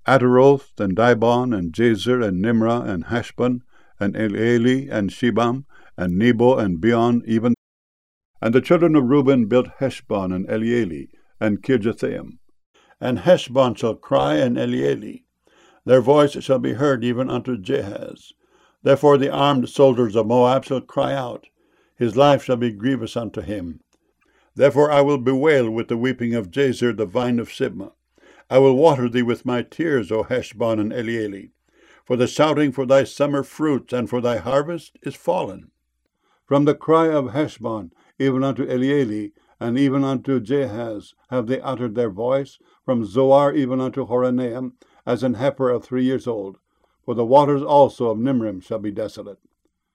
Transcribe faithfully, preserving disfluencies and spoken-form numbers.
Ataroth, and Dibon, and Jazer, and Nimrah, and Heshbon, and Elealeh, and Shebam, and Nebo, and Beon, even. And the children of Reuben built Heshbon, and Elealeh, and Kirjathaim. And Heshbon shall cry, and Elealeh. Their voice shall be heard even unto Jahaz. Therefore the armed soldiers of Moab shall cry out. His life shall be grievous unto him. Therefore I will bewail with the weeping of Jazer, the vine of Sibmah. I will water thee with my tears, O Heshbon and Elealeh. For the shouting for thy summer fruits and for thy harvest is fallen. From the cry of Heshbon, even unto Elealeh, and even unto Jahaz, have they uttered their voice, from Zoar even unto Horonaim, as an heifer of three years old. For the waters also of Nimrim shall be desolate.